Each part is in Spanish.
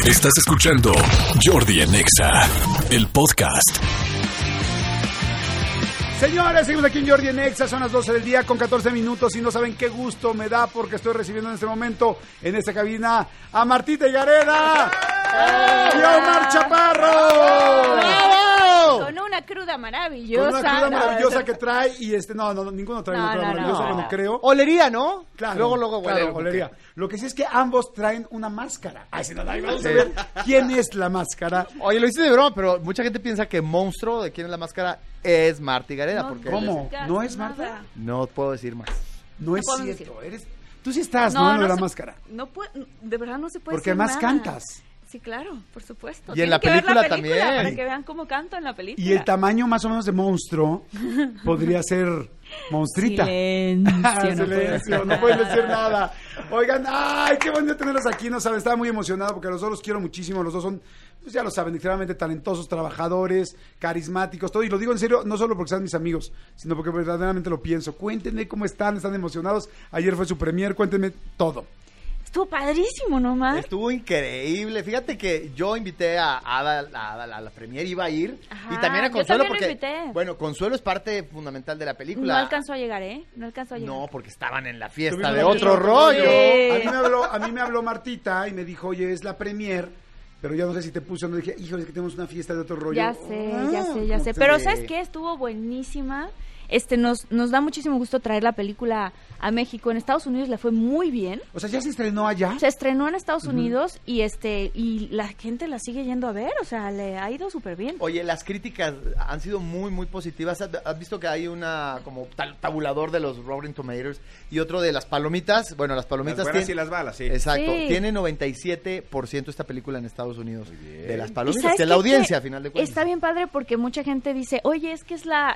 Estás escuchando Jordi en Exa, el podcast. Señores, seguimos aquí en Jordi en Exa, son las 12 del día con 14 minutos y no saben qué gusto me da porque estoy recibiendo en este momento en esta cabina a Martita Higareda y a Omar Chaparro. ¡Bravo! Con una cruda maravillosa. Con una cruda maravillosa que trae y no, ninguno trae una cruda maravillosa, bueno, creo. Olería, ¿no? Claro. Luego huele. Claro, olería. Lo que sí es que ambos traen una máscara. Ay, si no, vamos a ver quién es la máscara. Oye, lo hice de broma, pero mucha gente piensa que monstruo de quién es la máscara es Marta Higareda. No, porque ¿Cómo? ¿No es Marta? No puedo decir más. No es puedo cierto. Tú sí estás, ¿no? En la máscara. No de verdad no se puede Porque decir más nada. cantas. Sí, claro, por supuesto. Y en la Tienen que ver película también. Para que vean cómo canto en la película. Y el tamaño más o menos de monstruo podría ser monstrita. Silencio, no pueden decir nada. Oigan, ay, qué bonito tenerlos aquí, no saben, estaba muy emocionado porque los dos los quiero muchísimo, los dos son, pues ya lo saben, extremadamente talentosos, trabajadores, carismáticos, todo, y lo digo en serio, no solo porque sean mis amigos, sino porque verdaderamente lo pienso. Cuéntenme cómo están emocionados, ayer fue su premier, cuéntenme todo. Estuvo padrísimo, ¿no, Mar? Estuvo increíble. Fíjate que yo invité a Ada a la premier, iba a ir. Ajá, Y también a yo Consuelo también porque, lo invité. bueno, Consuelo es parte fundamental de la película. No alcanzó a llegar, ¿eh? No alcanzó a llegar. No, porque estaban en la fiesta Tuvimos de la otro fiesta rollo. Sí. A mí me habló Martita y me dijo, oye, es la premier, pero ya no sé si te puso, no dije, híjole, es que tenemos una fiesta de otro rollo. Ya sé. Pero ¿sabes qué? Estuvo buenísima. Nos da muchísimo gusto traer la película a México. En Estados Unidos le fue muy bien. O sea, ¿ya se estrenó allá? Se estrenó en Estados Unidos y la gente la sigue yendo a ver, o sea, le ha ido súper bien. Oye, las críticas han sido muy, muy positivas. ¿Has visto que hay una como tabulador de los Rotten Tomatoes y otro de las palomitas? Bueno, las palomitas las buenas y las malas, sí. Exacto. Sí. Tiene 97% esta película en Estados Unidos. De las ¿Y palomitas, sabes que es la qué? audiencia, a final de cuentas. Está bien padre porque mucha gente dice, oye, es que es la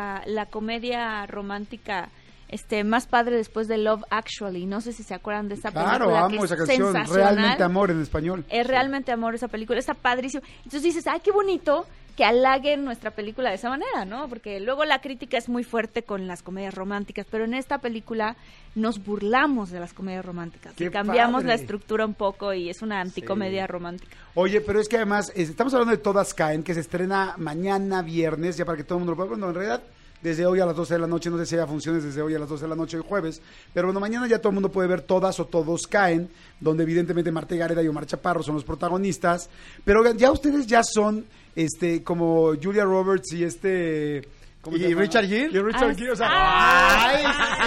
comedia romántica más padre después de Love Actually. No sé si se acuerdan de esa película. Claro, amo que esa es canción, sensacional. Realmente Amor en español. Es Realmente Amor esa película, está padrísimo. Entonces dices, ay, qué bonito que halaguen nuestra película de esa manera, ¿no? Porque luego la crítica es muy fuerte con las comedias románticas, pero en esta película nos burlamos de las comedias románticas. ¡Qué Y cambiamos padre! la estructura un poco y es una anticomedia romántica. Oye, pero es que además, estamos hablando de Todas Caen, que se estrena mañana viernes, ya para que todo el mundo lo pueda ver, bueno, en realidad, desde hoy a las 12 de la noche, no sé si haya funciones desde hoy a las 12 de la noche, hoy jueves, pero bueno, mañana ya todo el mundo puede ver Todas o Todos Caen, donde evidentemente Marta Higareda y Omar Chaparro son los protagonistas, pero ya ustedes ya son, como Julia Roberts y ¿cómo se ¿Y llama? Richard Gere? Y Richard Gere, o sea, ¡Ay!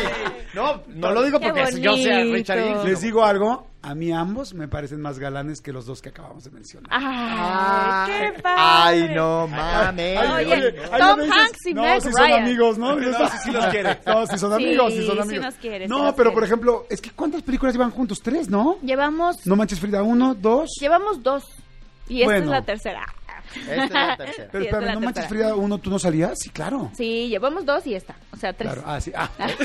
No lo digo Qué porque yo sea bonito. Richard Gere. les digo algo, a mí ambos me parecen más galanes que los dos que acabamos de mencionar. ¡Ay, qué padre! Ay, no mames. Oye, ahí Tom me dices, Hanks y no, Meg si Ryan. son amigos, ¿no? No, si los quiere. No, si son amigos, si son Sí, amigos. sí nos quiere, sí no, nos pero quiere. por ejemplo, es que ¿cuántas películas llevan juntos? 3, ¿no? Llevamos No Manches Frida, 1, 2. 2 y esta Bueno. es la tercera. Esta es la tercera. Pero Sí, esta espérame, es ¿No la Manches tercera. Frida 1 tú no salías? Sí, claro. Sí, llevamos 2 y esta, o sea, 3. Claro, sí.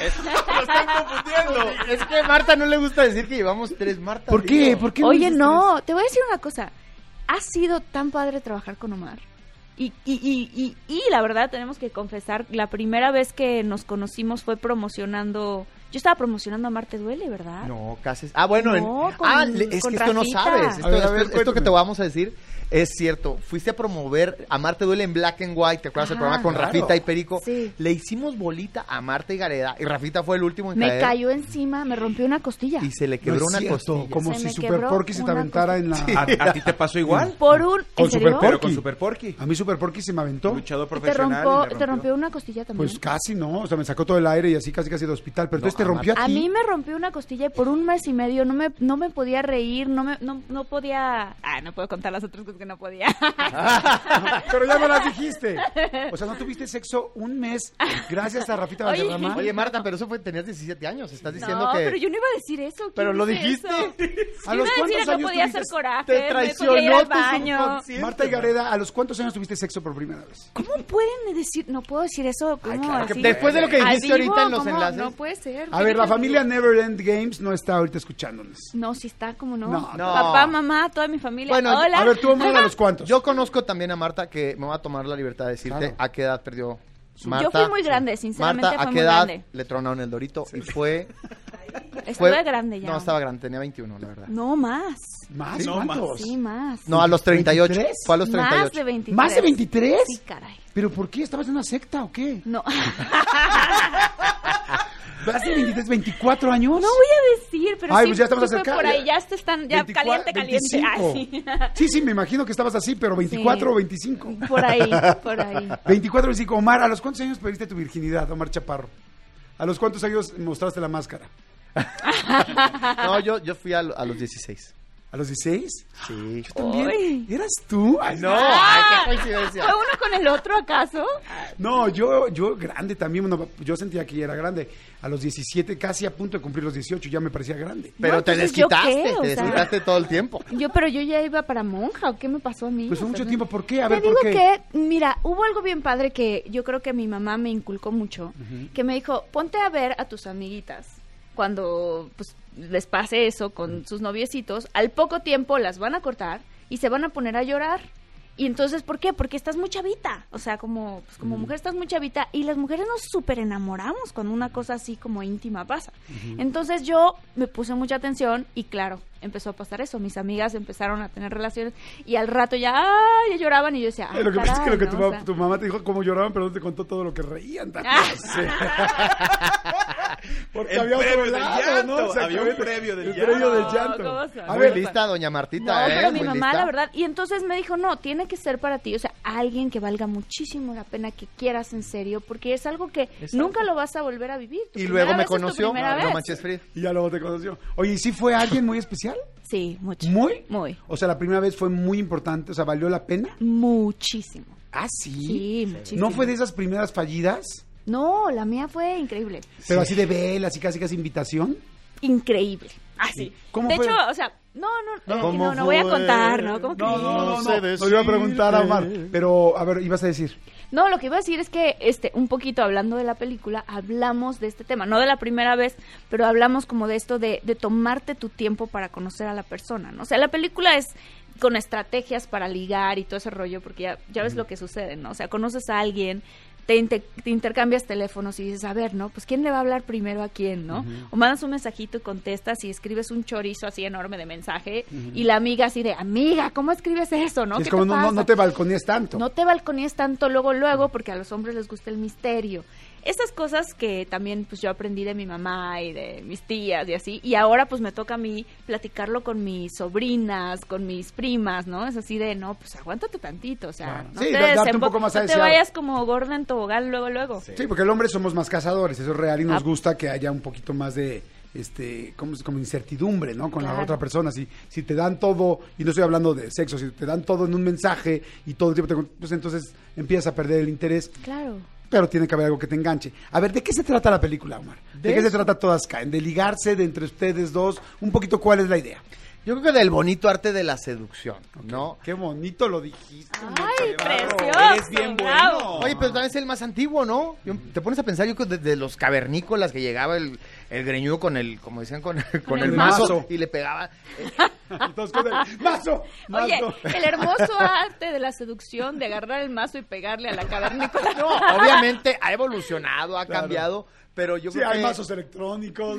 Es que a Marta no le gusta decir que llevamos 3 Marta. ¿Por qué? digo. ¿Por qué Oye, dices no, te voy a decir una cosa. Ha sido tan padre trabajar con Omar. Y la verdad tenemos que confesar, la primera vez que nos conocimos fue promocionando. Yo estaba promocionando a Marte Duele, ¿verdad? No, casi. Ah, bueno. No, es con que esto no Rafita. sabes. A ver, Esto que cuéntame. te vamos a decir es cierto. Fuiste a promover a Marte Duele en Black and White. ¿Te acuerdas del Ajá, programa con claro. Rafita y Perico? Sí. Le hicimos bolita a Marta Higareda y Rafita fue el último en Me caer. cayó encima, me rompió una costilla. Y se le No quebró es una cierto, costilla. como Se si me Super quebró Porky se te una aventara en la... ¿A ti te pasó igual? Por un... Con ¿En serio? Super Pero Porky. con Super Porky. A mí Super Porky se me aventó. Luchador ¿Y te profesional. y le rompió una costilla también? Pues casi, ¿no? O sea, me sacó todo el aire y así casi de hospital. Pero No, entonces te a rompió a A ti. mí me rompió una costilla y por un mes y medio no me podía reír, no podía... no puedo contar las otras cosas que no podía. Pero ya me las dijiste. O sea, ¿no tuviste sexo un mes gracias a Rafita Oye. Valderrama? Oye, Marta, pero eso fue, tenías 17 años. Estás diciendo No, que... pero yo no iba a decir eso. Pero ¿Quién lo dice dijiste. eso? ¿A Yo los iba a decir cuántos que no años podía hacer tuviste? coraje, Te me podía ir traicionó al tu baño. subconsciente. Marta Higareda, ¿a los cuántos años tuviste sexo por primera vez? ¿Cómo pueden decir? No puedo decir eso. ¿Cómo claro que así? Después de lo que ¿Al dijiste vivo? ahorita en los ¿Cómo? enlaces. No puede ser. A ver, la ¿Qué familia tal? Never End Games no está ahorita escuchándonos. No, sí está, como no. No. Papá, mamá, toda mi familia. Bueno, Hola. A ver, tú, Omar, ¿a los cuántos? Yo conozco también a Marta, que me voy a tomar la libertad de decirte Claro. a qué edad perdió Marta. Yo fui muy grande, sinceramente Marta, fue ¿a qué muy edad grande. le tronaron el dorito? Y fue Estuve grande ya. No, estaba grande, tenía 21, la verdad. No, más. ¿Más? Sí, no, ¿Cuántos? Sí, más. No, a los 38. ¿23? Fue a los 38. Más de 23. ¿Más de 23? Sí, caray. ¿Pero por qué? ¿Estabas en una secta o qué? No. ¿Más de 23, 24 años? No voy a decir, pero Ay, sí, pues ya estamos sí fue acerca- por ahí, ya te están, ya 24, caliente. 25. Ah, sí. Sí, me imagino que estabas así, pero 24 o 25. Por ahí. 24 o 25. Omar, ¿a los cuántos años perdiste tu virginidad, Omar Chaparro? ¿A los cuántos años mostraste la máscara? No, yo fui a los 16. ¿A los 16? Sí. Yo también. Ay. ¿Eras tú? Ay, No, ay, qué coincidencia. ¿Fue uno con el otro acaso? No, yo grande también, bueno, yo sentía que ya era grande. A los 17, casi a punto de cumplir los 18, ya me parecía grande. Pero No, te entonces, ¿yo desquitaste, qué? O te sea, desquitaste todo el tiempo. Pero yo ya iba para monja, ¿o qué me pasó a mí? Pues fue O sea, mucho no- tiempo, ¿por qué? A Te ver, digo ¿por qué? que, mira, hubo algo bien padre que yo creo que mi mamá me inculcó mucho, que me dijo, ponte a ver a tus amiguitas cuando pues les pase eso con sus noviecitos, al poco tiempo las van a cortar y se van a poner a llorar. Y entonces, ¿por qué? Porque estás muy chavita. O sea, como mujer estás muy chavita y las mujeres nos súper enamoramos cuando una cosa así como íntima pasa. Entonces yo me puse mucha atención y claro, empezó a pasar eso. Mis amigas empezaron a tener relaciones y al rato ya lloraban y yo decía, Lo que pasa es que lo que ¿no? tu, O sea, tu mamá te dijo cómo lloraban, pero no te contó todo lo que reían también. Porque El había otro previo del lado, llanto, ¿no? había un previo del El previo del llanto. llanto. ¿Cómo se- A Muy ver, lista, doña No, Martita, pero mi muy mamá, lista. la verdad, y entonces me dijo, no, tiene que ser para ti, o sea, alguien que valga muchísimo la pena, que quieras en serio, porque es algo que Exacto. nunca lo vas a volver a vivir. Tu Y primera luego me vez es tu conoció, primera no vez. manches Frida. y ya luego te conoció. Oye, ¿y sí fue alguien muy especial? Sí, mucho. ¿Muy? Muy. O sea, la primera vez fue muy importante, o sea, ¿valió la pena? Muchísimo. Ah, sí. Sí, muchísimo. ¿No fue de esas primeras fallidas? No, la mía fue increíble. Pero así de velas y casi casi invitación. Increíble. Así. ¿Cómo de fue? hecho, o sea, no ¿Cómo voy a fue? contar, ¿no? ¿Cómo No, crees? no, sé no iba a preguntar a Omar. Pero, a ver, ibas a decir. No, lo que iba a decir es que, un poquito hablando de la película, hablamos de este tema, no de la primera vez, pero hablamos como de esto de tomarte tu tiempo para conocer a la persona, ¿no? O sea, la película es con estrategias para ligar y todo ese rollo, porque ya ves lo que sucede, ¿no? O sea, conoces a alguien, te intercambias teléfonos y dices, a ver, ¿no? Pues ¿quién le va a hablar primero a quién, no? O mandas un mensajito y contestas y escribes un chorizo así enorme de mensaje y la amiga así de, amiga, ¿cómo escribes eso, no? Es ¿Qué como te pasa? no te balconías tanto. No te balconíes tanto luego, porque a los hombres les gusta el misterio. Estas cosas que también pues yo aprendí de mi mamá y de mis tías y así, y ahora pues me toca a mí platicarlo con mis sobrinas, con mis primas, ¿no? Es así de, no, pues aguántate tantito, o sea, Claro. no Sí, te darte un poco más a no te desear. vayas como gorda en tobogán luego. Sí, porque el hombre somos más cazadores, eso es real y nos Ah. gusta que haya un poquito más de como incertidumbre, ¿no? Con la Claro. otra persona. Si te dan todo, y no estoy hablando de sexo, si te dan todo en un mensaje y todo el tiempo pues entonces empiezas a perder el interés, Claro. pero tiene que haber algo que te enganche. A ver, ¿de qué se trata la película, Omar? ¿De qué se trata Todas Caen? ¿De ligarse, de entre ustedes dos? Un poquito, ¿cuál es la idea? Yo creo que del bonito arte de la seducción, ¿no? Qué bonito lo dijiste. Ay, precioso. Eres bien bravo. bueno. Oye, pero también es el más antiguo, ¿no? Te pones a pensar, yo creo que desde los cavernícolas que llegaba el greñudo con el, como decían, con el el mazo, mazo. y le pegaba. Entonces, con el mazo. Oye, mazo. el hermoso arte de la seducción, de agarrar el mazo y pegarle a la cavernícola. No, obviamente ha evolucionado, ha Claro. cambiado, pero yo Sí, creo hay que mazos electrónicos.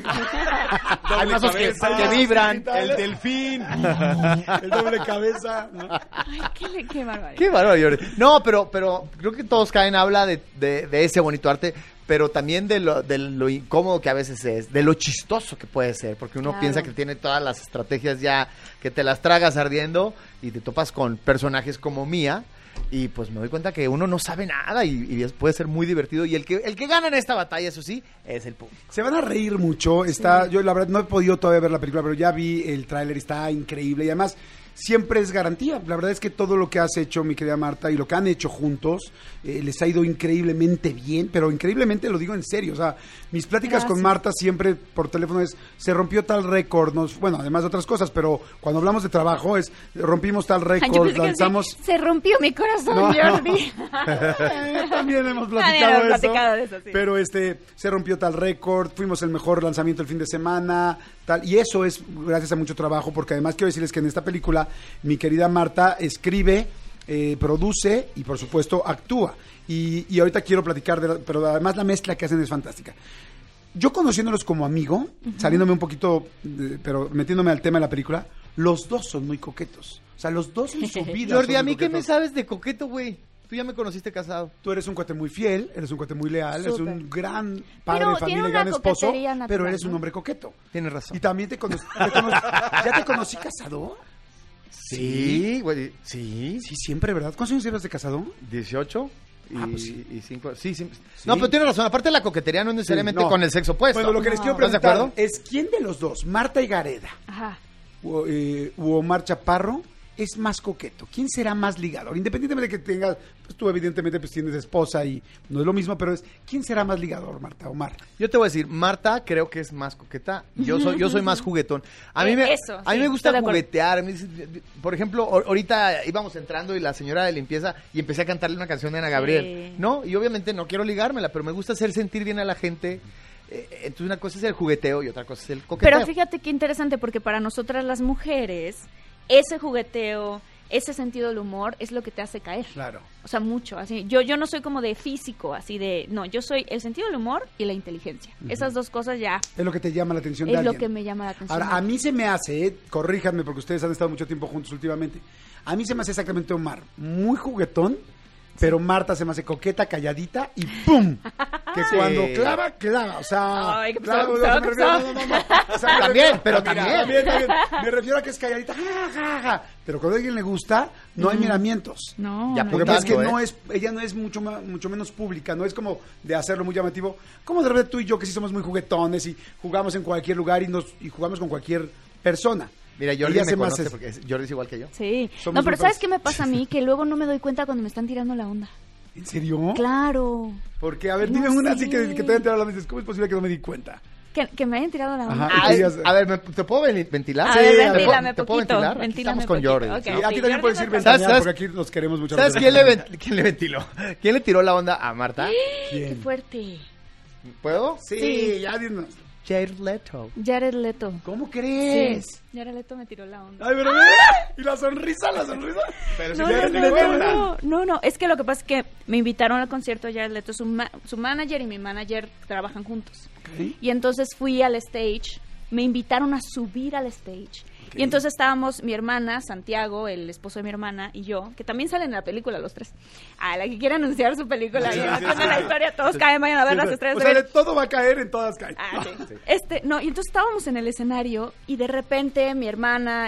hay mazos que vibran. El delfín. El doble cabeza. ¿no? Ay, qué barbaridad. Qué bárbaro, Jordi. No, pero creo que Todos Caen habla de ese bonito arte, pero también de lo incómodo que a veces es, de lo chistoso que puede ser, porque uno Claro. piensa que tiene todas las estrategias ya, que te las tragas ardiendo y te topas con personajes como Mía. Y pues me doy cuenta que uno no sabe nada y puede ser muy divertido. Y el que gana en esta batalla, eso sí, es el público. Se van a reír mucho. Yo la verdad no he podido todavía ver la película, pero ya vi el tráiler, está increíble. Y además, siempre es garantía. La verdad es que todo lo que has hecho, mi querida Marta, y lo que han hecho juntos, les ha ido increíblemente bien, pero increíblemente lo digo en serio. O sea, mis pláticas Gracias. con Marta siempre por teléfono es, se rompió tal récord, bueno, además de otras cosas, pero cuando hablamos de trabajo es, rompimos tal Ay, yo récord, pensé que lanzamos... sí, se rompió mi corazón, No. Jordi. También hemos También platicado, hemos eso, platicado de eso, sí. pero se rompió tal récord, fuimos el mejor lanzamiento el fin de semana, tal, y eso es gracias a mucho trabajo, porque además quiero decirles que en esta película mi querida Marta escribe, produce y por supuesto actúa, y ahorita quiero platicar pero además la mezcla que hacen es fantástica. yo conociéndolos como amigo, saliéndome un poquito, pero metiéndome al tema de la película, los dos son muy coquetos. O sea, los dos en su vida Jordi, son ¿a mí muy qué me coquetos. sabes de coqueto, güey? Tú ya me conociste casado. Tú eres un cuate muy fiel, eres un cuate muy leal, eres Súper. un gran padre Pero de familia, tiene gran una esposo, coquetería natural, pero eres un ¿no? hombre coqueto. Tienes razón. Y también ¿ya te conocí casado? Sí, güey. Sí. Sí, siempre, ¿verdad? ¿Cuántos años llevas de casado? 18 y, Pues sí. y 5. Sí. No, pero tienes razón. Aparte, la coquetería no es necesariamente no. con el sexo opuesto. Bueno, lo que les quiero ¿Estás de preguntar acuerdo? es, ¿quién de los dos, Marta y Gareda Ajá. u Omar Chaparro, es más coqueto? ¿Quién será más ligador? Independientemente de que tengas, pues tú evidentemente pues tienes esposa y no es lo mismo, pero ¿quién será más ligador, Marta, Omar? Yo te voy a decir, Marta creo que es más coqueta. Yo soy más juguetón. A mí me Eso, a mí sí, me gusta estoy de acuerdo. juguetear. Por ejemplo, ahorita íbamos entrando y la señora de limpieza y empecé a cantarle una canción de Ana Gabriel, Sí. ¿no? Y obviamente no quiero ligármela, pero me gusta hacer sentir bien a la gente. Entonces una cosa es el jugueteo y otra cosa es el coqueteo. Pero fíjate qué interesante, porque para nosotras las mujeres, ese jugueteo, ese sentido del humor es lo que te hace caer. Claro. O sea, mucho. Así, yo no soy como de físico, así de... No, yo soy el sentido del humor y la inteligencia. Esas dos cosas ya Es lo que te llama la atención de es lo alguien. que me llama la atención. Ahora, a mí se me hace, corríjanme porque ustedes han estado mucho tiempo juntos últimamente, a mí se me hace exactamente Omar, muy juguetón, pero Marta se me hace coqueta, calladita y ¡pum! Que Sí. cuando clava, o sea... Ay, qué clava, pesado, me qué refiero- pesado. no. O sea, me También, refiero- pero mira, también. Me refiero a que es calladita, ja, ja, ja. Pero cuando a alguien le gusta, no hay miramientos. No, Ya, no, Lo que Por pasa es que tanto, no es, ella no es mucho menos pública, no es como de hacerlo muy llamativo, como de repente tú y yo que sí somos muy juguetones y jugamos en cualquier lugar y jugamos con cualquier persona. Mira, Jordi Ella me hace más conoce eso. porque Jordi es igual que yo. Sí. Somos No, pero muy ¿sabes parecidos. qué me pasa a mí? Que luego no me doy cuenta cuando me están tirando la onda. ¿En serio? Claro. Porque, a ver, No dime una sé. así que te hayan tirado la dices, ¿cómo es posible que no me di cuenta? Que me hayan tirado la onda. Ajá. Ay, digas- a ver, ¿te puedo ventilar? A Sí, ver, a ver. ventílame ¿Te puedo poquito. ventilar? Aquí Ventílame estamos con poquito. Jordi. Ok, Sí, ok, aquí también Jordi puedes me ir toca. ventanear ¿Sabes? porque aquí nos queremos mucho. ¿Sabes quién le ventiló? ¿Quién le tiró la onda a Marta? Qué ¿Quién? fuerte. ¿Puedo? Sí, Sí. ya dinos. Jared Leto. Jared Leto. ¿Cómo crees? Sí. Jared Leto me tiró la onda. Ay, pero ¿y la sonrisa? Pero No, si ya no, eres no, de no, cuenta. no, es que lo que pasa es que me invitaron al concierto de Jared Leto, su manager y mi manager trabajan juntos. Ok. Y entonces fui al stage, me invitaron a subir al stage. Ok. Y entonces estábamos mi hermana, Santiago, el esposo de mi hermana, y yo, que también salen en la película los tres. A la que quiera anunciar su película y haciendo la historia, todos caen, vayan a ver las estrellas O de sea, Belén. de todo va a caer, en todas caen. Ah, sí. No, y entonces estábamos en el escenario y de repente mi hermana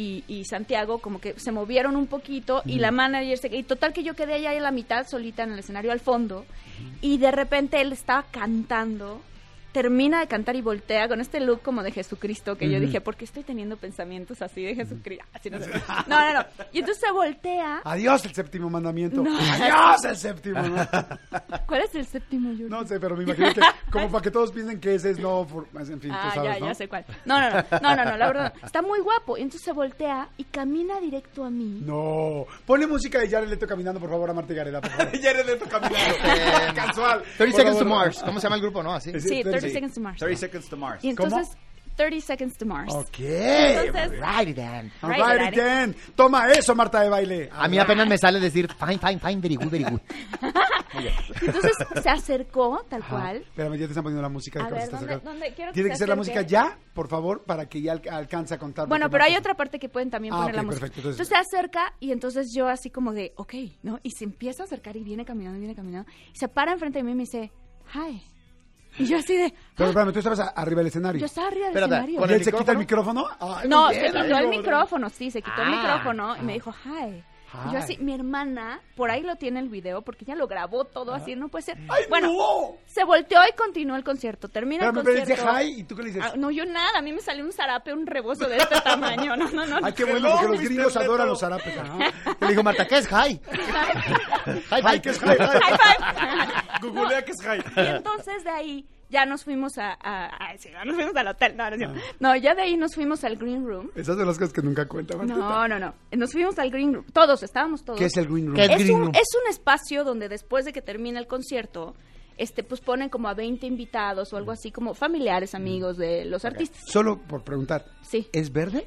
y Santiago como que se movieron un poquito y la manager y total que yo quedé allá en la mitad solita en el escenario al fondo y de repente él estaba cantando, termina de cantar y voltea con este look como de Jesucristo que yo dije, ¿por qué estoy teniendo pensamientos así de Jesucristo? Así no sé. No. Y entonces se voltea. Adiós el séptimo mandamiento. No. Adiós el séptimo. ¿no? ¿Cuál es el séptimo, Jordi? No sé, pero me imagino que como para que todos piensen que ese es no, en fin, tú sabes, ¿no? ya sé cuál. No, la verdad, no. Está muy guapo. Y entonces se voltea y camina directo a mí. No. Ponle música de Jared Leto caminando, por favor, a Marta y Gareda, por favor. Ya eres de tu caminando. Casual. 30 Por Seconds to favor. Mars. ¿Cómo se llama el grupo, no? Así. Sí, 30 Sí. Seconds to Mars. 30 Seconds to Mars. Y entonces, 30 Seconds to Mars. Ok. Entonces, Right it then. Alrighty then. Toma eso, Marta de baile. A mí apenas me sale decir fine, very good, very good. entonces se acercó, tal Ajá. cual. Espérame, ya te están poniendo la música. de A que se ver, está ¿dónde- acercando. dónde? Quiero que Tiene se que ser la acerque. música ya, por favor, para que ya alcance a contar. Bueno, porque pero hay Marta- otra parte que pueden también Ah, poner ok, la música. perfecto, Entonces, entonces- se acerca y entonces yo así como de, ok, ¿no? Y se empieza a acercar y viene caminando. Y se para enfrente de mí y me dice, hi. Y yo así de, Pero espérame, tú estabas arriba del escenario. yo estaba arriba del Espérate, escenario. ¿con ¿Y él el se quita el micrófono? Ay, No, muy se bien, quitó el amigo. micrófono, sí, se quitó el Ah. micrófono y me dijo, hi. Y yo Hi. así, mi hermana, por ahí lo tiene el video, porque ella lo grabó todo así, no puede ser. ¡Ay, Bueno, no! se volteó y continuó el concierto. Termina Espérame, el pero dice concierto. hi, ¿y tú qué le dices? Ah, no, yo nada, a mí me salió un zarape, un rebozo de este tamaño. No. Ay, qué bueno, porque los gringos adoran los zarapes. Ajá. Le dijo Marta, ¿qué es hi? Ay, ¿qué es hi? Hi. High five. Googlea que es high. Y entonces de ahí ya nos fuimos sí, ya nos fuimos al hotel. No, no es cierto. No, ya de ahí nos fuimos al green room. Esas son las cosas que nunca cuenta, Martita. No. Nos fuimos al green room. Todos, estábamos todos. ¿Qué es el green room? ¿Qué? Es green un, room? es un espacio donde después de que termina el concierto, pues ponen como a 20 invitados o algo así, como familiares, amigos de los artistas. Solo por preguntar, Sí. ¿es verde?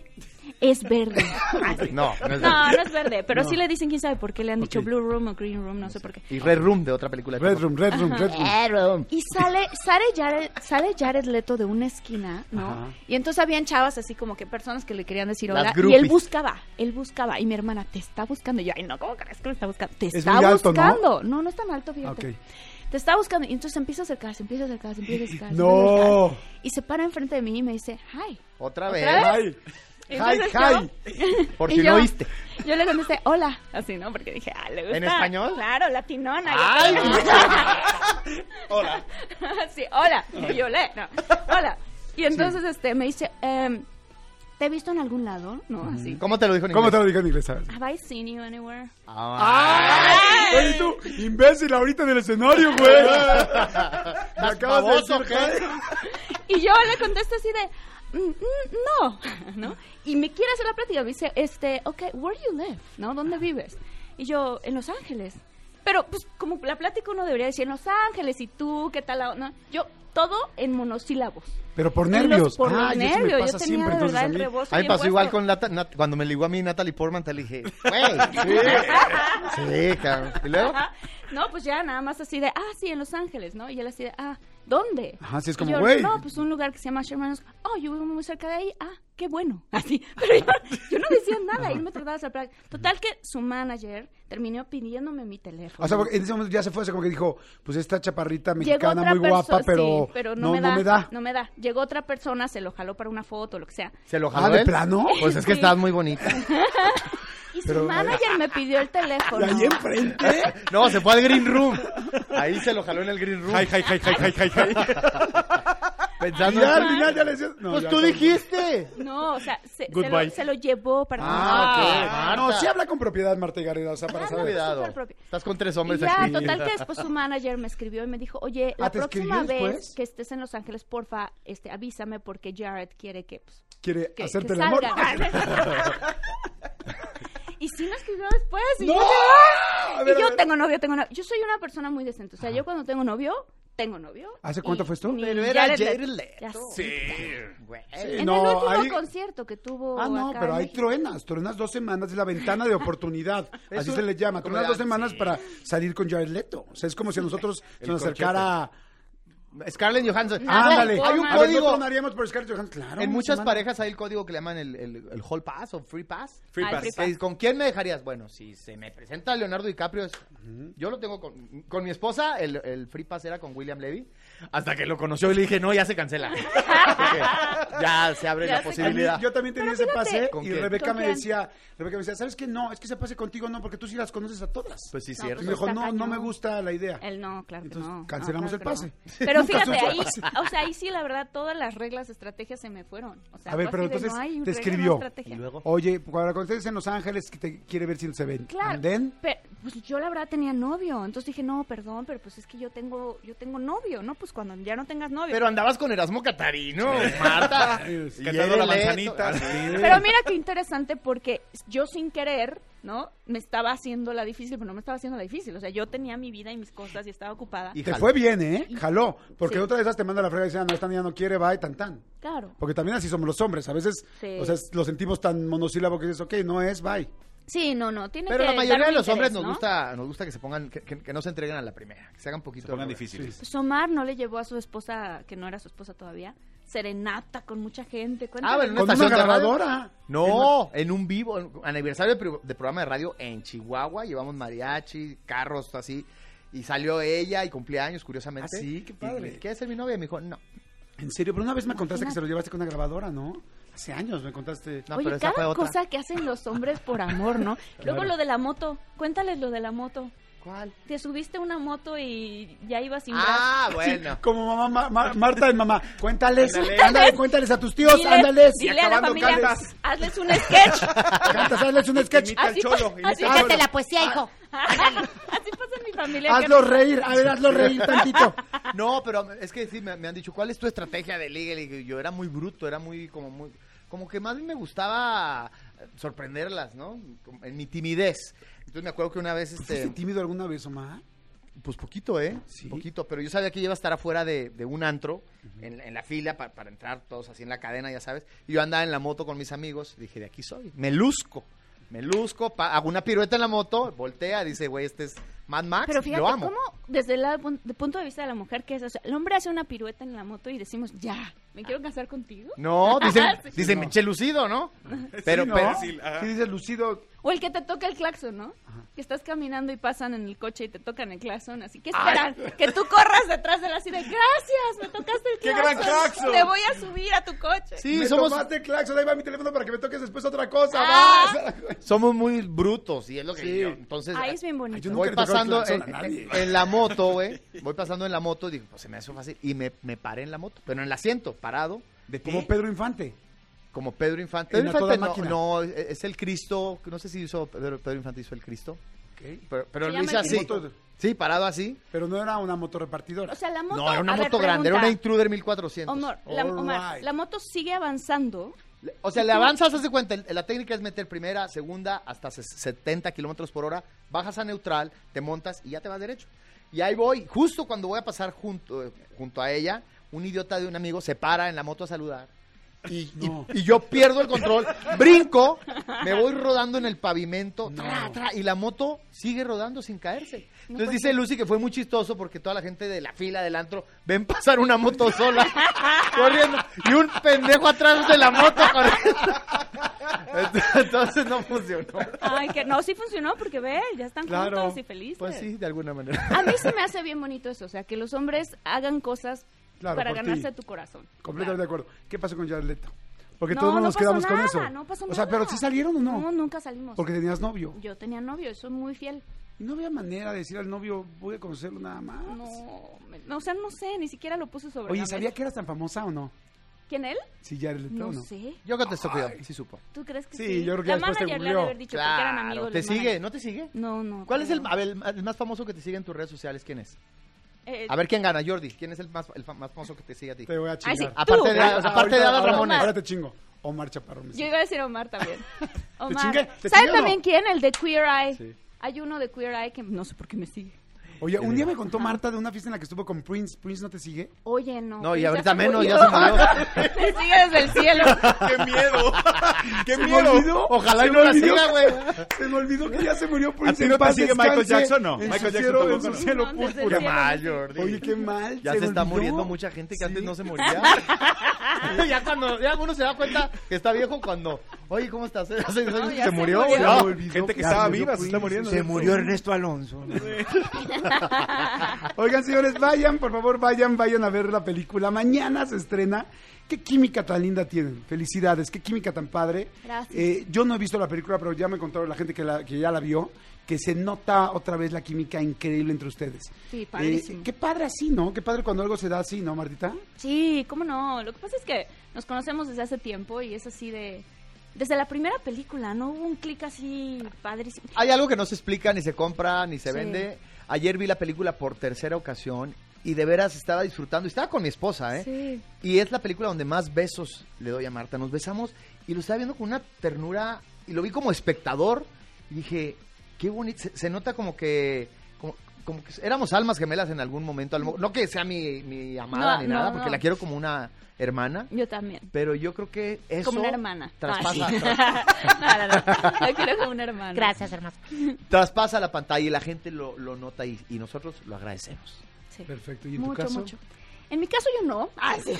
Es verde. No es verdad. No es verde, pero sí le dicen, quién sabe por qué le han dicho Blue Room o Green Room, no sé por qué. Y Red Room de otra película. Red Room. Y sale Jared Leto de una esquina, ¿no? Ajá. Y entonces habían chavas así como que personas que le querían decir Las hola. Y groupies. él buscaba. Y mi hermana, te está buscando. Y yo, ay, no, ¿cómo crees que me está buscando? Te Es está muy alto, buscando. No es tan alto, fíjate. Ok. Te está buscando. Y entonces empieza a acercarse. No. Y se para enfrente de mí y me dice, hi. Otra vez. Hi. Entonces Hi. Por Y si yo- no oíste. Yo le contesté, hola, así, ¿no? Porque dije, le gusta. ¿En español? Claro, latinona. Ay, Hola. Sí, hola. Y yo hola. Y entonces me dice, ¿te he visto en algún lado? ¿No? Así. ¿Cómo te lo dijo en ¿Cómo te inglés? lo dijo en inglés? ¿Sabes? Have I seen you anywhere? Oye, tú, imbécil, ahorita en el escenario, güey. Me acabas de baboso, decir, Y yo le contesto así de, no. Y me quiere hacer la plática. Me dice, ok, where do you live? ¿No? ¿Dónde vives? Y yo, en Los Ángeles. Pero, pues, como la plática uno debería decir, en Los Ángeles, ¿y tú? ¿Qué tal? No, yo, todo en monosílabos. Pero por Y nervios. por los Ay, eso me nervios. pasa Yo tenía siempre, de entonces verdad a el mí. rebozo A mí me bien pasó igual puesto. con cuando me ligó a mí Natalie Portman, te le dije, güey. Sí, cabrón. ¿Y luego? Ajá. No, pues ya nada más así de, sí, en Los Ángeles, ¿no? Y él así de, ¿dónde? Ajá, sí, es Y como, yo, güey. no, pues un lugar que se llama Sherman. Yo vivo muy cerca de ahí. Qué bueno. Así. Pero yo no decía nada. Y él me trataba de hacer práctica. Total que su manager terminó pidiéndome mi teléfono. O sea, porque en ese momento ya se fue, o sea, como que dijo, pues esta chaparrita Llegó mexicana otra muy guapa, persona, sí, pero no me da. No me da. Llegó otra persona, se lo jaló para una foto, lo que sea. ¿Se lo jaló ¿de él? plano? Pues es que Sí. estabas muy bonita. Y su Pero- manager me pidió el teléfono. Y ahí enfrente. No, se fue al Green Room. Ahí se lo jaló en el Green Room. Hi. Pensando Y ya en- al final ya le decías. No, Pues ya tú está. dijiste. No, o sea, Goodbye. se lo llevó para... Ah, Marta. no, sí habla con propiedad, Marta y Gareda, o sea, para saber. Cuidado. súper propio. Estás con 3 Y hombres ya, aquí. total que después su manager me escribió y me dijo, oye, la ¿te próxima escribió vez después? que estés en Los Ángeles, porfa, avísame porque Jared quiere que, pues, Quiere que hacerte el amor. salgan. Y sí me escribió después. Y ¡No! yo, A ver, y a yo ver. tengo novio. Yo soy una persona muy decente. O sea, yo cuando tengo novio, tengo novio. ¿Hace cuánto fue esto? ni Pero era Jared Jared Leto. Ya Leto. sé. Güey. En No, el último ahí- concierto que tuvo No, acá pero en hay México. truenas 2 semanas, es la ventana de oportunidad, así un- se le llama, como truenas de- 2 semanas sí. para salir con Jared Leto, o sea, es como si a nosotros se nos corchete. acercara, Scarlett Johansson. ándale, Hay un a ver, código. ¿no tronaríamos por Scarlett Johansson? Claro, En una muchas semana. parejas hay el código que le llaman el Hall Pass o Free Pass. Free Ah, el pass. free pass. Que, ¿con quién me dejarías? Bueno, si se me presenta Leonardo DiCaprio, yo lo tengo con mi esposa, el Free Pass era con William Levy, hasta que lo conoció y le dije, no, ya se cancela. Porque ya se abre Ya la se A mí, posibilidad. yo también tenía Pero ese fíjate- pase ¿Con y quién? Rebeca ¿Con me quién? decía, ¿sabes qué? No, es que ese pase contigo no, porque tú sí las conoces a todas. Pues sí, No, cierto. Y me pues dijo, está no, no cañón. me gusta la idea. Él no, claro que Entonces, no. cancelamos No, el claro que pase. no. Pero Nunca fíjate, supo ahí, pase. o sea, ahí sí, la verdad, todas las reglas, estrategias se me fueron. O sea, A ver, fue pero así de, entonces no hay te regla, escribió. no estrategia. Y luego. Oye, cuando estés en Los Ángeles, que te quiere ver si se ven. Claro, ¿And then? pues yo la verdad tenía novio, entonces dije, no, perdón, pero pues es que yo tengo novio, ¿no? Pues cuando ya no tengas novio. Pero andabas con Erasmo Catarino, Marta. Que Y te ha dado la Jared manzanita. Leto. Pero mira qué interesante porque yo sin querer, ¿no? Me estaba haciendo la difícil, pero no me estaba haciendo la difícil. O sea, yo tenía mi vida y mis cosas y estaba ocupada. Y Te jaló. fue bien, ¿eh? Jaló. Porque Sí. otra de esas te manda la frega y dice, no, esta niña no quiere, va y tan. Claro. Porque también así somos los hombres. A veces, Sí. o sea, lo sentimos tan monosílabo que dices, ok, no es, bye. Sí, no, tiene Pero que la mayoría dar de un los hombres interés, nos gusta que se pongan, que no se entreguen a la primera, que se hagan poquito. Se pongan de- difíciles. Pues Omar no le llevó a su esposa, que no era su esposa todavía, serenata con mucha gente. Cuéntame. Ah, bueno, Con una estación de radio. grabadora. No, en un vivo, aniversario de programa de radio en Chihuahua, llevamos mariachi, carros, así, y salió ella y cumplía años, curiosamente. Ah, sí, qué Y padre. le dije, ¿quieres ser mi novia? Y me dijo, no. En serio, pero una vez me contaste que Imagínate. se lo llevaste con una grabadora, ¿no? Hace años me contaste. No, Oye, pero esa fue cada otra. cosa que hacen los hombres por amor, ¿no? Luego lo de la moto. Cuéntales lo de la moto. ¿Cuál? Te subiste a una moto y ya ibas sin Ah, Sí, bueno. como mamá, Marta y mamá. Cuéntales, Ándale. ándale, cuéntales a tus tíos, Dile- ándales. Dile a la acabando familia, cantas. hazles un sketch. Cantas, hazles un sketch. Imita al Así cholo. pa- imita así al pa- cholo. la poesía, hijo. Así pasa en mi familia. Hazlo reír, a ver, hazlo reír tantito. No, pero es que sí, me han dicho, ¿cuál es tu estrategia de liga? Y yo era muy bruto, era como que más bien me gustaba sorprenderlas, ¿no? En mi timidez. Entonces me acuerdo que una vez, ¿Fuiste tímido alguna vez, Omar? Pues poquito, Sí. Poquito, pero yo sabía que iba a estar afuera de un antro, en la fila, para entrar todos así en la cadena, ya sabes. Y yo andaba en la moto con mis amigos, dije, de aquí soy. Me luzco, hago una pirueta en la moto, voltea, dice, güey, este es Mad Max, Pero fíjate lo amo. cómo, desde el punto de vista de la mujer, que es, o sea, el hombre hace una pirueta en la moto y decimos, ya, me quiero casar contigo. No, dice, no. Meche lucido, ¿no? Pero, sí, ¿no? pero, Sí, ajá. Sí, dices lucido. O el que te toca el claxon, ¿no? Que estás caminando y pasan en el coche y te tocan el claxon, así que esperan que tú corras detrás de la así de, gracias, me tocaste el ¡Qué claxon. gran claxon! Te voy a subir a tu coche. sí, Me somos, tomaste el claxon, ahí va mi teléfono para que me toques después otra cosa. Ah. vas. somos muy brutos, y es lo que Sí. yo, entonces... Ahí es bien Ay, bonito. yo nunca Voy le he tocado pasando el claxon a nadie. en la moto, güey. Voy pasando en la moto, digo, pues se me hace fácil. Y me paré en la moto, pero en el asiento, parado, ¿De qué? Como Pedro Infante. como Pedro Infante. En Pedro A Toda Infante Máquina. no, es el Cristo, no sé si hizo Pedro Infante hizo el Cristo, Ok. pero Se lo llama hice el así. Cristo. Sí, parado así. Pero no era una moto repartidora. O sea, la moto... No, era una a ver, moto grande, era pregunta. una Intruder 1400. Omar, All right. la moto sigue avanzando. O sea, le avanzas, haz de cuenta, la técnica es meter primera, segunda, hasta 70 kilómetros por hora, bajas a neutral, te montas y ya te vas derecho. Y ahí voy, justo cuando voy a pasar junto a ella, un idiota de un amigo se para en la moto a saludar. No. Y yo pierdo el control, brinco, me voy rodando en el pavimento, No. y la moto sigue rodando sin caerse. No Entonces puede dice ser. Lucy que fue muy chistoso porque toda la gente de la fila del antro ven pasar una moto sola, corriendo, y un pendejo atrás de la moto corriendo. Entonces no funcionó. Ay, que no, sí funcionó porque ve, ya están Claro. juntos y felices. Pues sí, de alguna manera. A mí se me hace bien bonito eso, o sea, que los hombres hagan cosas Claro, para por ti. ganarse tu corazón. Completamente de acuerdo. ¿Qué pasó con Jared Leto? Porque No, todos no nos pasó quedamos con nada, eso. no pasó O sea, nada. pero ¿sí salieron o no? No, nunca salimos. Porque tenías novio. Yo tenía novio, soy muy fiel. Y no había manera de decir al novio, voy a conocerlo nada más. No, o sea, no sé, ni siquiera lo puse sobre Oye, la ¿sabía mesa. que eras tan famosa o no? ¿Quién él? Sí, Jared Leto No o no. sé. Yo contesto que sí supo. ¿Tú crees que Sí, sí? yo creo que la después te manager le ha de googleó. haber dicho porque eran amigos. ¿Te los sigue? managers. ¿No te sigue? No. ¿Cuál es el, creo. a ver, el más famoso que te sigue en tus redes sociales? ¿Quién es? Eh, A ver quién gana, Jordi. ¿Quién es el más famoso que te sigue a ti? Te voy a chingar. sí. Aparte Tú. de, o sea, aparte de Adal ahora, Ramones. ahora te chingo. Omar Chaparro. me Yo sigue. iba a decir Omar también. Omar. chingué? ¿Te ¿Sabes chingué o no? también quién? El de Queer Eye. Sí. Hay uno de Queer Eye que no sé por qué me sigue. Oye, un día me contó Marta de una fiesta en la que estuvo con Prince. ¿Prince no te sigue? Oye, no. No, y ya ahorita se menos, murió. ya se murió. Me sigue desde el cielo. ¡Qué miedo! ¡Qué ¿Se me miedo! olvidó? Ojalá y Se no me la olvidó. siga, güey. Se me olvidó que ya se murió ¿A Prince. ti en no te paz sigue Michael descanse. Jackson? No. En Michael su Jackson cielo- tampoco, en su no. cielo No, desde el púrpura. cielo. Mal, Jordi. Oye, qué mal. Ya me se está olvidó. muriendo mucha gente que Sí. antes no se moría. ya uno se da cuenta que está viejo cuando, oye, ¿cómo estás? Hace 10 años ya que se se murió. murió. güey. Ya No. me olvidó gente que ya estaba murió viva se está Prince. muriendo. Se murió Ernesto Alonso. Oigan, señores, vayan, por favor, vayan a ver la película. Mañana se estrena. Qué química tan linda tienen. Felicidades, qué química tan padre. Gracias. Yo no he visto la película, pero ya me contaron la gente que ya la vio, que se nota otra vez la química increíble entre ustedes. Sí, padrísimo. Qué padre así, ¿no? Qué padre cuando algo se da así, ¿no, Martita? Sí, cómo no. Lo que pasa es que nos conocemos desde hace tiempo y es así de... Desde la primera película, ¿no? Hubo un clic así padrísimo. Hay algo que no se explica, ni se compra, ni se Sí. vende. Ayer vi la película por tercera ocasión y de veras estaba disfrutando. Estaba con mi esposa, ¿eh? Sí. Y es la película donde más besos le doy a Marta. Nos besamos y lo estaba viendo con una ternura y lo vi como espectador y dije, qué bonito. Se nota como que éramos almas gemelas en algún momento. No que sea mi amada No, ni nada, no, porque no. la quiero como una hermana. Yo también. Pero yo creo que eso Como una hermana. traspasa, No. La quiero como una hermana. Gracias, hermano. traspasa la pantalla y la gente lo nota y nosotros lo agradecemos. Sí. Perfecto. ¿Y en Mucho, tu caso? mucho. En mi caso yo no. Ah, sí.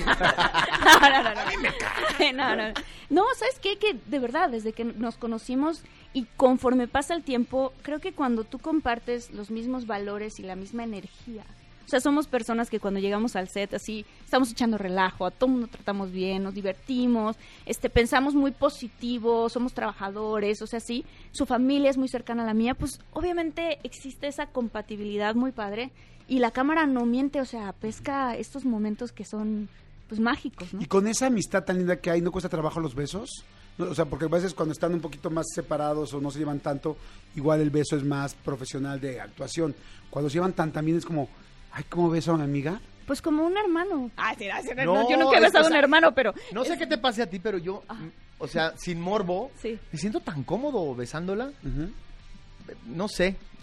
No. No, ¿sabes qué? Que de verdad, desde que nos conocimos y conforme pasa el tiempo, creo que cuando tú compartes los mismos valores y la misma energía, o sea, somos personas que cuando llegamos al set así, estamos echando relajo, a todo mundo tratamos bien, nos divertimos, pensamos muy positivo, somos trabajadores, o sea, sí, su familia es muy cercana a la mía, pues obviamente existe esa compatibilidad muy padre y la cámara no miente, o sea, pesca estos momentos que son pues mágicos, ¿no? Y con esa amistad tan linda que hay, ¿no cuesta trabajo los besos? No, o sea, porque a veces cuando están un poquito más separados o no se llevan tanto, igual el beso es más profesional de actuación. Cuando se llevan tan también es como, ay, ¿cómo beso a mi amiga? Pues como un hermano. No, yo nunca he es- besado o a un sea, hermano, pero... No sé qué te pase a ti, pero yo, o sea, sin morbo, Sí. me siento tan cómodo besándola. Ujú. No sé.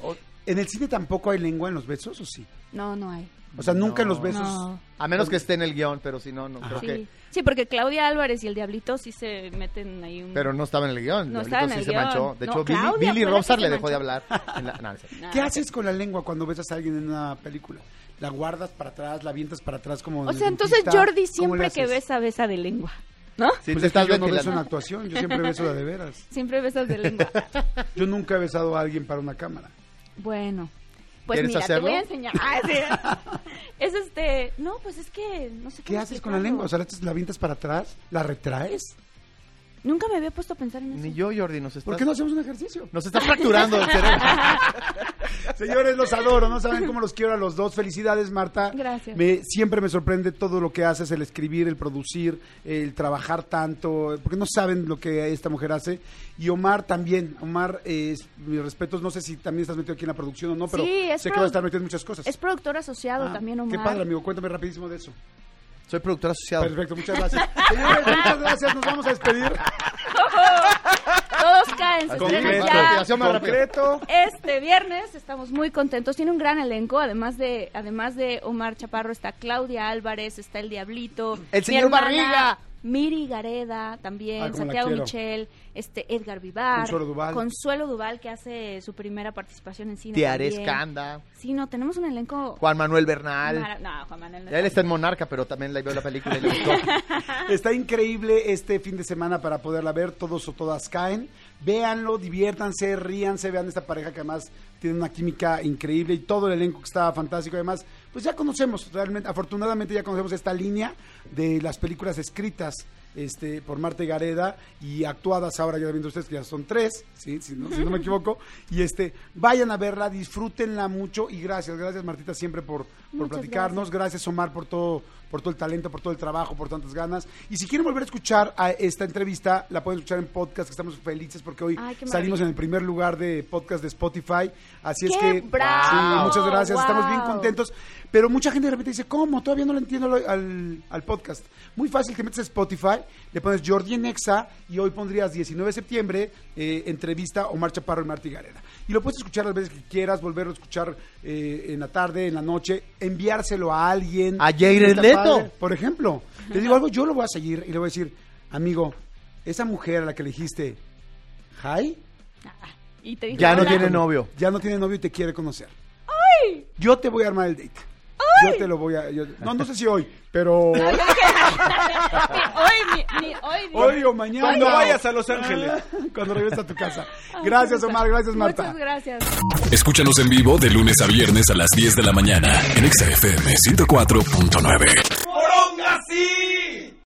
¿En el cine tampoco hay lengua en los besos o sí? No, no hay. O sea, nunca en los besos. No. A menos que esté en el guión, pero si no, no creo Sí. que... Sí, porque Claudia Álvarez y el Diablito sí se meten ahí un... Pero no estaba en el guión. No el estaba en Diablito el sí se guión. manchó. De No, hecho, Claudia Billy fue la Robsar que le se dejó de manchó. hablar. En la... no, no sé. Nah, ¿Qué haces con la lengua cuando besas a alguien en una película? ¿La guardas para atrás, la avientas para atrás como O sea, entonces dentista? Jordi ¿Cómo le siempre que haces? besa de lengua, ¿no? Sí, Pues te es que estás yo no beso en ventilando. actuación, yo siempre beso de veras. Siempre besas de lengua. Yo nunca he besado a alguien para una cámara. Bueno, pues ¿Quieres mira, hacerlo? te voy a enseñar. Ah, sí. Es no, pues es que no sé ¿Qué cómo haces con la explicarlo. lengua? O sea, ¿la avientas para atrás? ¿La retraes? Nunca me había puesto a pensar en eso. Ni yo, Jordi, ¿Por qué no hacemos un ejercicio? Nos está fracturando el cerebro. Señores, los adoro, no saben cómo los quiero a los dos. Felicidades, Marta. Gracias. Siempre me sorprende todo lo que haces, el escribir, el producir, el trabajar tanto, porque no saben lo que esta mujer hace. Y Omar también. Omar, mis respetos, no sé si también estás metido aquí en la producción o no, pero Sí, es sé que va a estar metido en muchas cosas. Es productor asociado también, Omar. Qué padre, amigo. Cuéntame rapidísimo de eso. Soy productor asociado. Perfecto, muchas gracias. Señores, muchas gracias. Nos vamos a despedir. Todos caen, se Concreto. estrenan ya. Concreto. Este viernes estamos muy contentos. Tiene un gran elenco. Además de Omar Chaparro, está Claudia Álvarez, está el Diablito. El mi señor hermana, Barriga. Miri Gareda, también, Cómo la Santiago quiero. Michel, Edgar Vivar. Consuelo Duval. Duval, que hace su primera participación en cine. Tiares también. Canda. Sí, no, tenemos un elenco. Juan Manuel Bernal. No, Juan Manuel. no Él está en Monarca, pero también le vio la película y le gustó. Está increíble este fin de semana para poderla ver. Todos o todas caen. Véanlo, diviértanse, ríanse, vean esta pareja que además tiene una química increíble y todo el elenco que está fantástico. Además, pues ya conocemos, realmente, afortunadamente ya conocemos esta línea de las películas escritas por Marta y Gareda y actuadas ahora, ya viendo ustedes que ya son 3, ¿sí? si no me equivoco. Y vayan a verla, disfrútenla mucho y gracias Martita siempre por platicarnos. Gracias Omar por todo el talento, por todo el trabajo, por tantas ganas. Y si quieren volver a escuchar a esta entrevista, la pueden escuchar en podcast, que estamos felices porque hoy salimos en el primer lugar de podcast de Spotify. Así es que bravo! sí, muchas gracias, Wow. estamos bien contentos. Pero mucha gente de repente dice, ¿cómo? Todavía no lo entiendo al podcast. Muy fácil, te metes a Spotify, le pones Jordi en Exa y hoy pondrías 19 de septiembre, entrevista Omar Chaparro y Marta y Gareda. Y lo puedes escuchar las veces que quieras, volverlo a escuchar en la tarde, en la noche, enviárselo a alguien. A Jared Leto. Por ejemplo, te digo algo, yo lo voy a seguir y le voy a decir, amigo, esa mujer a la que le dijiste, hi, Y te dijo, Ya no hola. tiene novio. ya no tiene novio y te quiere conocer. Yo te voy a armar el date. Yo te lo voy a... no sé si hoy, pero... Hoy o mañana. Cuando vayas a Los Ángeles. Cuando regreses a tu casa. Gracias, Omar. Gracias, Marta. Muchas gracias. Escúchanos en vivo de lunes a viernes a las 10 de la mañana en Exa FM 104.9. ¡Moronga, sí!